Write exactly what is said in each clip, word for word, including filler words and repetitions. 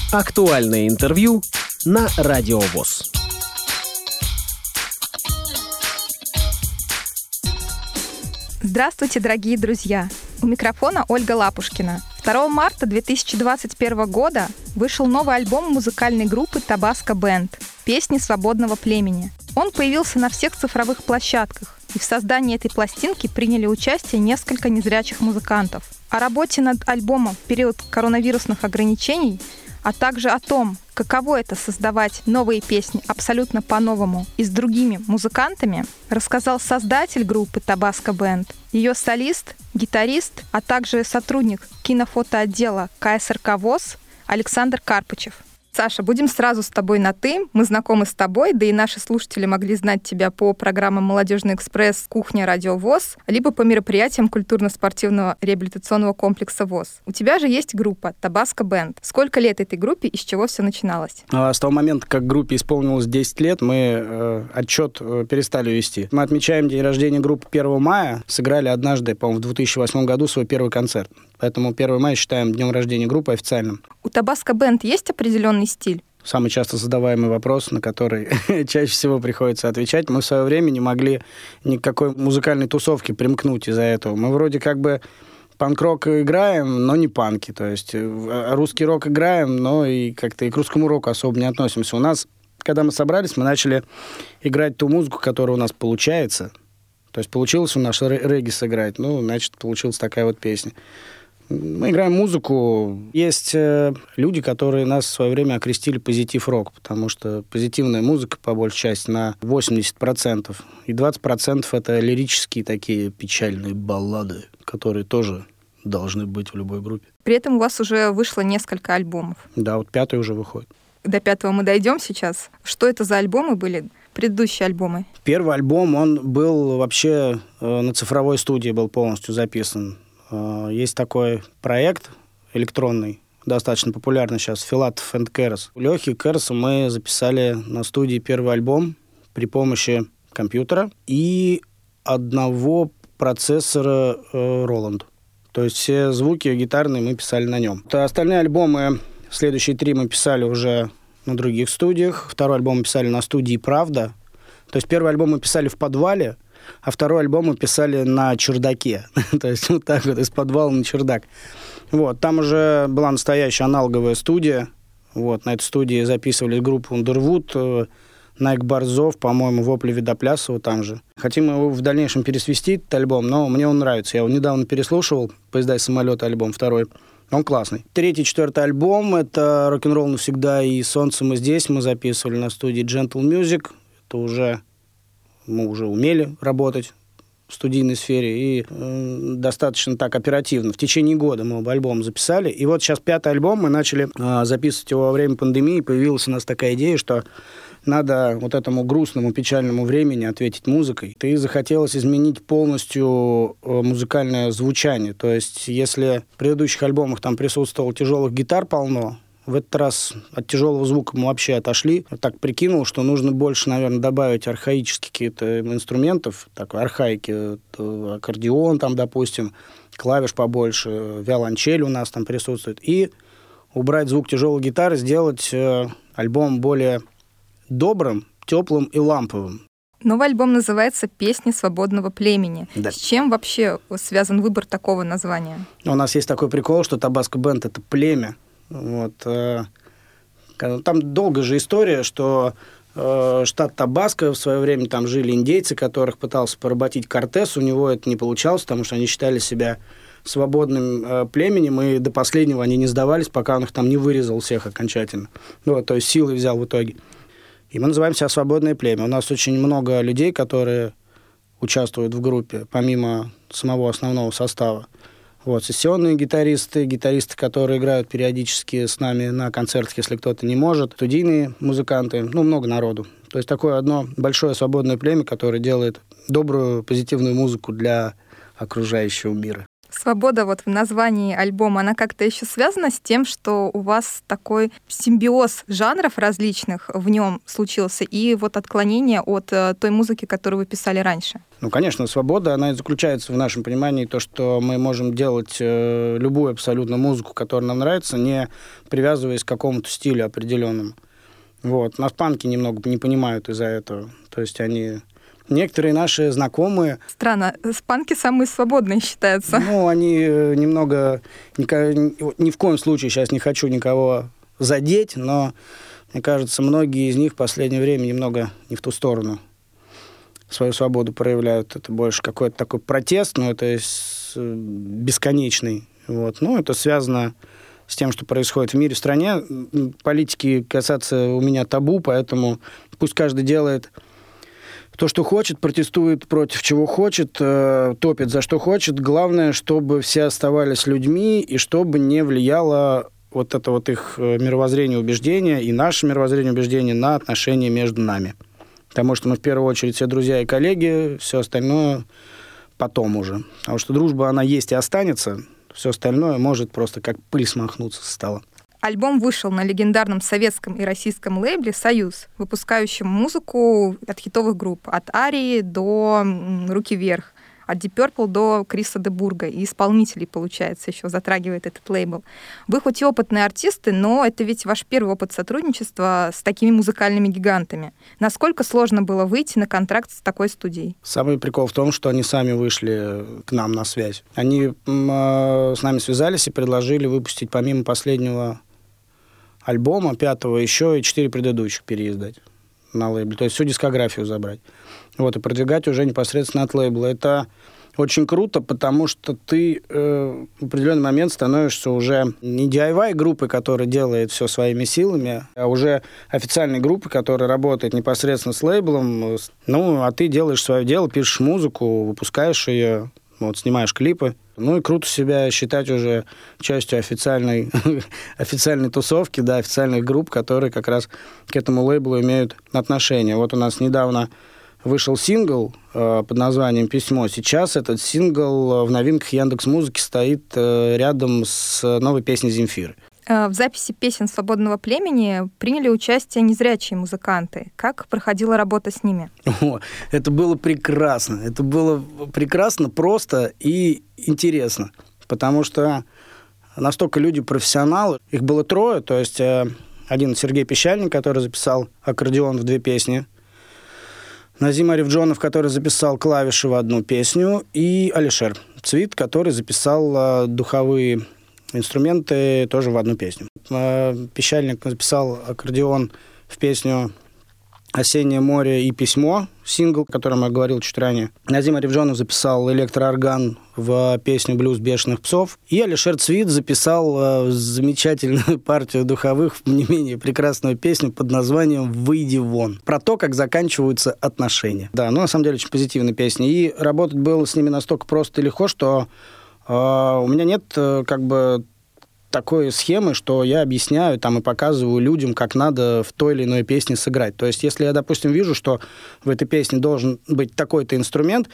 Актуальное интервью на Радио ВОС. Здравствуйте, дорогие друзья! У микрофона Ольга Лапушкина. второго марта две тысячи двадцать первого года вышел новый альбом музыкальной группы Tabasco Band «Песни свободного племени». Он появился на всех цифровых площадках, и в создании этой пластинки приняли участие несколько незрячих музыкантов. О работе над альбомом в период коронавирусных ограничений, а также о том, каково это создавать новые песни абсолютно по-новому и с другими музыкантами, рассказал создатель группы Tabasco Band, ее солист, гитарист, а также сотрудник кинофотоотдела ка эс эр ка ВОС Александр Карпычев. Саша, будем сразу с тобой на «ты». Мы знакомы с тобой, да и наши слушатели могли знать тебя по программам «Молодежный экспресс», «Кухня», «Радио ВОС», либо по мероприятиям культурно-спортивного реабилитационного комплекса ВОС. У тебя же есть группа Tabasco Band. Сколько лет этой группе и с чего все начиналось? С того момента, как группе исполнилось десять лет, мы э, отчет э, перестали вести. Мы отмечаем день рождения группы первого мая. Сыграли однажды, по-моему, в две тысячи восьмом году свой первый концерт. Поэтому первого мая считаем днем рождения группы официальным. У Tabasco Band есть определенный стиль? Самый часто задаваемый вопрос, на который чаще всего приходится отвечать. Мы в свое время не могли никакой музыкальной тусовки примкнуть из-за этого. Мы вроде как бы панк-рок играем, но не панки. То есть русский рок играем, но и как-то и к русскому року особо не относимся. У нас, когда мы собрались, мы начали играть ту музыку, которая у нас получается. То есть получилось у нас регги сыграть, ну, значит, получилась такая вот песня. Мы играем музыку. Есть э, люди, которые нас в свое время окрестили позитив-рок, потому что позитивная музыка, по большей части, на восемьдесят процентов. И двадцать процентов это лирические такие печальные баллады, которые тоже должны быть в любой группе. При этом у вас уже вышло несколько альбомов. Да, вот пятый уже выходит. До пятого мы дойдем сейчас. Что это за альбомы были? Предыдущие альбомы? Первый альбом, он был вообще э, на цифровой студии, был полностью записан. Есть такой проект электронный, достаточно популярный сейчас, Филатов энд Кэрос. У Лехи Кэроса мы записали на студии первый альбом при помощи компьютера и одного процессора Roland. То есть все звуки гитарные мы писали на нем. А остальные альбомы, следующие три мы писали уже на других студиях. Второй альбом мы писали на студии «Правда». То есть первый альбом мы писали в подвале, а второй альбом мы писали на чердаке. То есть вот так вот, из подвала на чердак. Вот, там уже была настоящая аналоговая студия. Вот, на этой студии записывали группу Underwood, Найк Борзов, по-моему, Вопли Видоплясова там же. Хотим его в дальнейшем пересвести, этот альбом, но мне он нравится. Я его недавно переслушивал, «Поезда и самолеты» альбом второй. Он классный. Третий, четвертый альбом — это «Рок-н-ролл навсегда» и «Солнце мы здесь». Мы записывали на студии Gentle Music. Это уже... Мы уже умели работать в студийной сфере и э, достаточно так оперативно. В течение года мы оба альбома записали. И вот сейчас пятый альбом, мы начали э, записывать его во время пандемии. Появилась у нас такая идея, что надо вот этому грустному, печальному времени ответить музыкой. И захотелось изменить полностью э, музыкальное звучание. То есть если в предыдущих альбомах там присутствовало тяжелых гитар полно, в этот раз от тяжелого звука мы вообще отошли. Я так прикинул, что нужно больше, наверное, добавить архаических каких-то инструментов, такой архаики, аккордеон там, допустим, клавиш побольше, виолончель у нас там присутствует, и убрать звук тяжелой гитары, сделать э, альбом более добрым, теплым и ламповым. Новый альбом называется «Песни свободного племени». Да. С чем вообще связан выбор такого названия? У нас есть такой прикол, что Tabasco Band — это племя. Вот. Там долгая же история, что э, штат Табаско в свое время там жили индейцы, которых пытался поработить Кортес. У него это не получалось, потому что они считали себя свободным э, племенем, и до последнего они не сдавались, пока он их там не вырезал всех окончательно. Вот, то есть силой взял в итоге. И мы называем себя «Свободное племя». У нас очень много людей, которые участвуют в группе, помимо самого основного состава. Вот, сессионные гитаристы, гитаристы, которые играют периодически с нами на концертах, если кто-то не может, студийные музыканты, ну, много народу. То есть такое одно большое свободное племя, которое делает добрую, позитивную музыку для окружающего мира. Свобода вот в названии альбома, она как-то еще связана с тем, что у вас такой симбиоз жанров различных в нем случился и вот отклонение от э, той музыки, которую вы писали раньше? Ну, конечно, свобода, она и заключается в нашем понимании, то, что мы можем делать э, любую абсолютно музыку, которая нам нравится, не привязываясь к какому-то стилю определенному. Вот. Нас панки немного не понимают из-за этого. То есть они... Некоторые наши знакомые... Странно, панки самые свободные считаются. Ну, они немного... Ни, ни в коем случае сейчас не хочу никого задеть, но, мне кажется, многие из них в последнее время немного не в ту сторону свою свободу проявляют. Это больше какой-то такой протест, но это бесконечный. Вот. Ну, это связано с тем, что происходит в мире, в стране. Политики касаться у меня табу, поэтому пусть каждый делает... То, что хочет, протестует против чего хочет, э, топит за что хочет. Главное, чтобы все оставались людьми и чтобы не влияло вот это вот их мировоззрение, убеждения и наше мировоззрение, убеждения на отношения между нами. Потому что мы в первую очередь все друзья и коллеги, все остальное потом уже. Потому что дружба, она есть и останется, все остальное может просто как пыль смахнуться со стола. Альбом вышел на легендарном советском и российском лейбле «Союз», выпускающем музыку от хитовых групп, от Арии до «Руки вверх», от Deep Purple до Криса де Бурга. И исполнителей, получается, еще затрагивает этот лейбл. Вы хоть и опытные артисты, но это ведь ваш первый опыт сотрудничества с такими музыкальными гигантами. Насколько сложно было выйти на контракт с такой студией? Самый прикол в том, что они сами вышли к нам на связь. Они э, с нами связались и предложили выпустить помимо последнего альбома, пятого, еще и четыре предыдущих переиздать на лейбле. То есть всю дискографию забрать. Вот, и продвигать уже непосредственно от лейбла. Это очень круто, потому что ты э, в определенный момент становишься уже не ди ай вай-группой, которая делает все своими силами, а уже официальной группой, которая работает непосредственно с лейблом. Ну, а ты делаешь свое дело, пишешь музыку, выпускаешь ее, вот, снимаешь клипы. Ну и круто себя считать уже частью официальной, официальной тусовки, да, официальных групп, которые как раз к этому лейблу имеют отношение. Вот у нас недавно вышел сингл э, под названием «Письмо». Сейчас этот сингл в новинках Яндекс.Музыки стоит э, рядом с новой песней Земфиры. В записи песен «Свободного племени» приняли участие незрячие музыканты. Как проходила работа с ними? О, это было прекрасно. Это было прекрасно, просто и интересно. Потому что настолько люди профессионалы. Их было трое. То есть один Сергей Пещальник, который записал аккордеон в две песни. Назим Арифджонов, который записал клавиши в одну песню. И Алишер Цвит, который записал духовые инструменты тоже в одну песню. Пещальник записал аккордеон в песню «Осеннее море» и «Письмо», сингл, о котором я говорил чуть ранее. Назим Арифджонов записал электроорган в песню «Блюз бешеных псов». И Алишер Цвит записал замечательную партию духовых, не менее прекрасную песню под названием «Выйди вон». Про то, как заканчиваются отношения. Да, ну, на самом деле, очень позитивная песня. И работать было с ними настолько просто и легко, что Uh, у меня нет uh, как бы такой схемы, что я объясняю там и показываю людям, как надо в той или иной песне сыграть. То есть, если я, допустим, вижу, что в этой песне должен быть такой-то инструмент,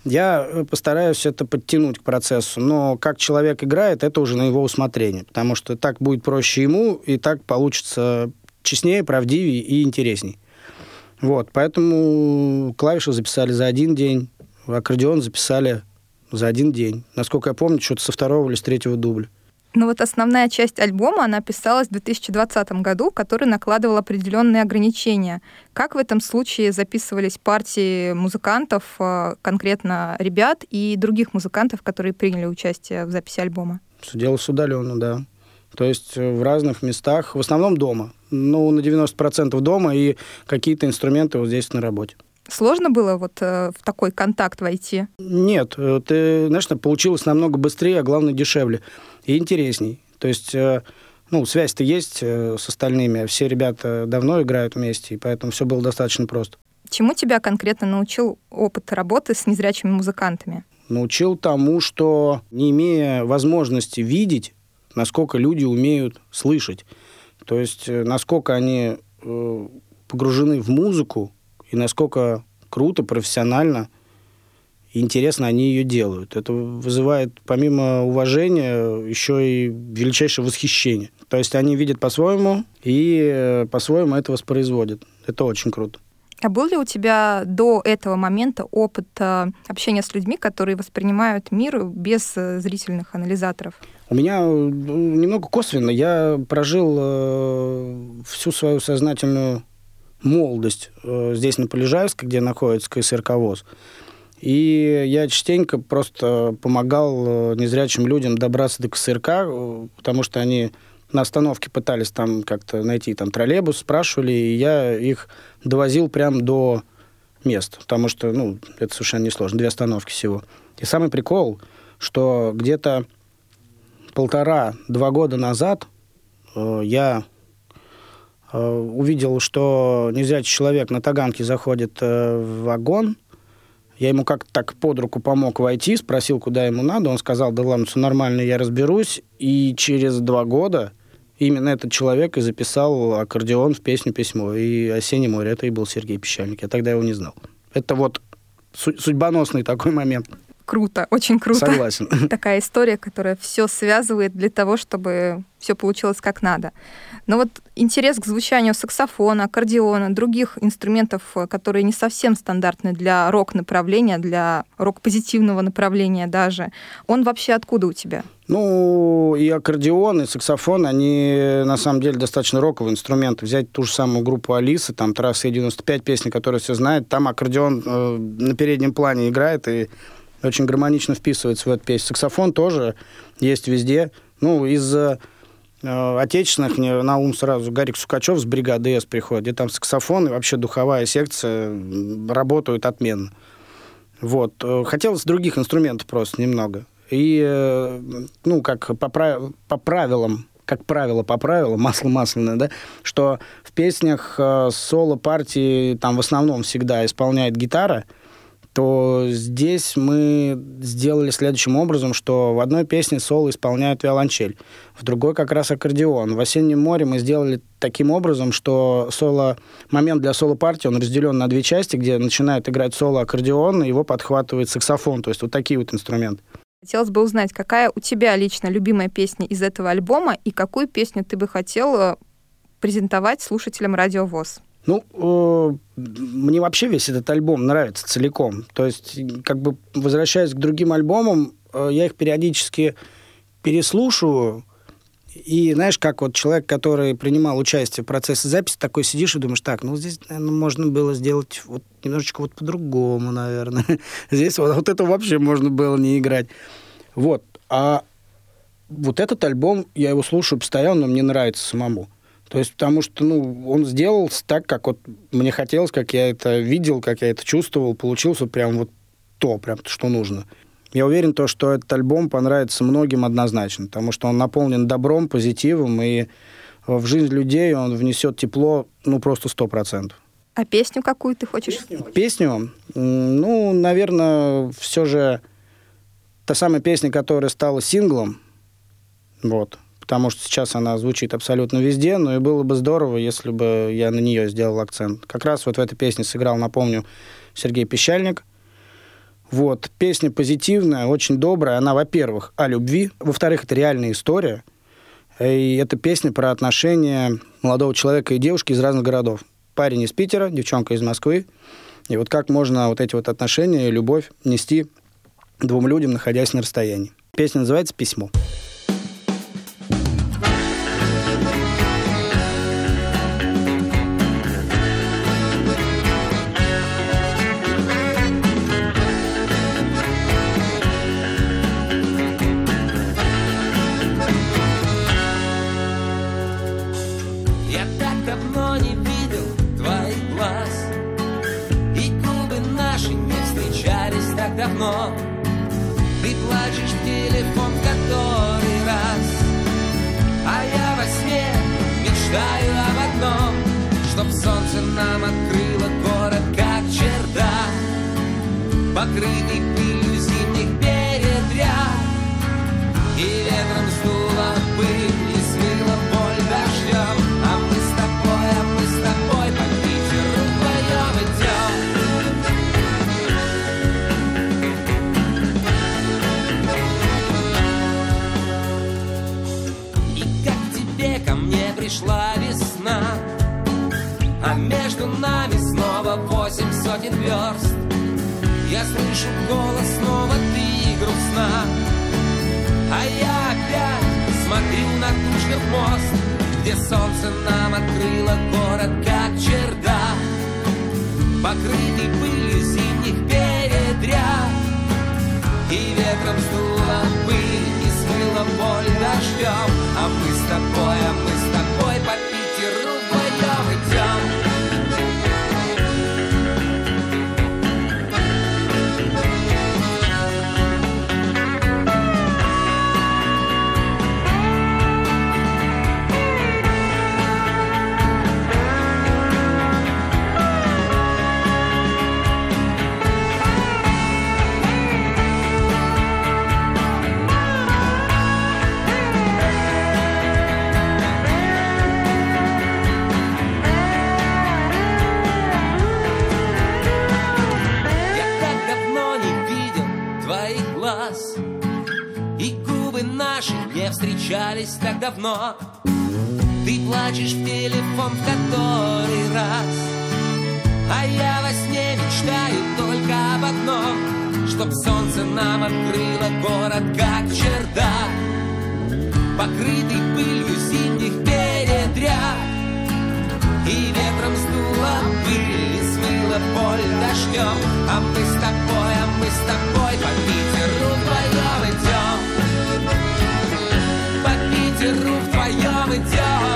я постараюсь это подтянуть к процессу. Но как человек играет, это уже на его усмотрение. Потому что так будет проще ему, и так получится честнее, правдивее и интересней. Вот. Поэтому клавиши записали за один день, аккордеон записали за один день. Насколько я помню, что-то со второго или с третьего дубля. Ну вот основная часть альбома, она писалась в две тысячи двадцатом году, который накладывал определенные ограничения. Как в этом случае записывались партии музыкантов, конкретно ребят и других музыкантов, которые приняли участие в записи альбома? Все делалось удаленно, да. То есть в разных местах, в основном дома. Ну, на девяносто процентов дома и какие-то инструменты вот здесь на работе. Сложно было вот э, в такой контакт войти? Нет, ты, знаешь, получилось намного быстрее, а главное дешевле и интересней. То есть, э, ну, связь-то есть э, с остальными, все ребята давно играют вместе, и поэтому все было достаточно просто. Чему тебя конкретно научил опыт работы с незрячими музыкантами? Научил тому, что не имея возможности видеть, насколько люди умеют слышать. То есть, э, насколько они э, погружены в музыку, и насколько круто, профессионально и интересно они ее делают. Это вызывает помимо уважения еще и величайшее восхищение. То есть они видят по-своему и по-своему это воспроизводят. Это очень круто. А был ли у тебя до этого момента опыт общения с людьми, которые воспринимают мир без зрительных анализаторов? У меня немного косвенно. Я прожил всю свою сознательную молодость здесь, на Полежаевской, где находится ка эс эр ка ВОС. И я частенько просто помогал незрячим людям добраться до ка эс эр ка, потому что они на остановке пытались там как-то найти там троллейбус, спрашивали, и я их довозил прямо до места, потому что, ну, это совершенно несложно, две остановки всего. И самый прикол, что где-то полтора-два года назад э, я э, увидел, что незрячий человек на Таганке заходит э, в вагон. Я ему как-то так под руку помог войти, спросил, куда ему надо. Он сказал, да ладно, все нормально, я разберусь. И через два года именно этот человек и записал аккордеон в песню «Письмо». И «Осеннее море». Это и был Сергей Пещальник. Я тогда его не знал. Это вот судьбоносный такой момент. Круто, очень круто. Согласен. Такая история, которая все связывает для того, чтобы все получилось как надо. Но вот интерес к звучанию саксофона, аккордеона, других инструментов, которые не совсем стандартны для рок-направления, для рок-позитивного направления даже, он вообще откуда у тебя? Ну, и аккордеон, и саксофон, они на самом деле достаточно роковые инструменты. Взять ту же самую группу Алисы, там «Трасса девяносто пять», песни, которые все знают, там аккордеон э, на переднем плане играет и очень гармонично вписывается в эту песню. Саксофон тоже есть везде. Ну, из э, отечественных мне на ум сразу Гарик Сукачев с бригады «С» приходит, где там саксофон и вообще духовая секция работают отменно. Вот. Хотелось других инструментов просто немного. И, э, ну, как по, прав... по правилам, как правило, по правилам, масло масляное, да, что в песнях э, соло-партии там в основном всегда исполняет гитара, то здесь мы сделали следующим образом, что в одной песне соло исполняет виолончель, в другой как раз аккордеон. В «Осеннем море» мы сделали таким образом, что соло, момент для соло-партии, он разделен на две части, где начинает играть соло-аккордеон, и его подхватывает саксофон. То есть вот такие вот инструменты. Хотелось бы узнать, какая у тебя лично любимая песня из этого альбома, и какую песню ты бы хотел презентовать слушателям Радио ВОС? Ну, э, мне вообще весь этот альбом нравится целиком. То есть, как бы, возвращаясь к другим альбомам, э, я их периодически переслушиваю. И, знаешь, как вот человек, который принимал участие в процессе записи, такой сидишь и думаешь, так, ну, здесь, наверное, можно было сделать вот немножечко вот по-другому, наверное. Здесь вот, вот это вообще можно было не играть. Вот. А вот этот альбом, я его слушаю постоянно, но мне нравится самому. То есть, потому что, ну, он сделал так, как вот мне хотелось, как я это видел, как я это чувствовал, получился прям вот то, прям что нужно. Я уверен, то, что этот альбом понравится многим однозначно, потому что он наполнен добром, позитивом, и в жизнь людей он внесет тепло, ну, просто сто процентов. А песню какую ты хочешь? Песню? Песню? Ну, наверное, все же та самая песня, которая стала синглом, вот, потому что сейчас она звучит абсолютно везде, но и было бы здорово, если бы я на нее сделал акцент. Как раз вот в этой песне сыграл, напомню, Сергей Пещальник. Вот. Песня позитивная, очень добрая. Она, во-первых, о любви. Во-вторых, это реальная история. И это песня про отношения молодого человека и девушки из разных городов. Парень из Питера, девчонка из Москвы. И вот как можно вот эти вот отношения, любовь нести двум людям, находясь на расстоянии. Песня называется «Письмо». Ты плачешь в телефон который раз, а я во сне мечтаю об одном, чтоб солнце нам открыло город как чердак, покрытый пылью зимних передряг, и ветром сдуло пыль и смыло боль дождем, а мы с тобой, а мы с тобой по Питеру вдвоем идем. пришла весна, а между нами снова восемь сотен верст. Я слышу голос, снова ты грустна, а я опять смотрю на Тушков мост, где солнце нам открыло город, как чердак, покрытый пылью зимних передряг. И ветром сдуло пыль и смыло боль дождем, а мы с тобой, а мы с тобой по Питеру вдвоем идем. Встречались так давно. Ты плачешь в телефон в который раз, а я во сне мечтаю только об одном, чтоб солнце нам открыло город, как чердак, покрытый пылью зимних передряг. И ветром сдуло пыль и смыло боль дождем, а мы с тобой, а мы с тобой по Питеру вдвоем идем. По Питеру вдвоем идем.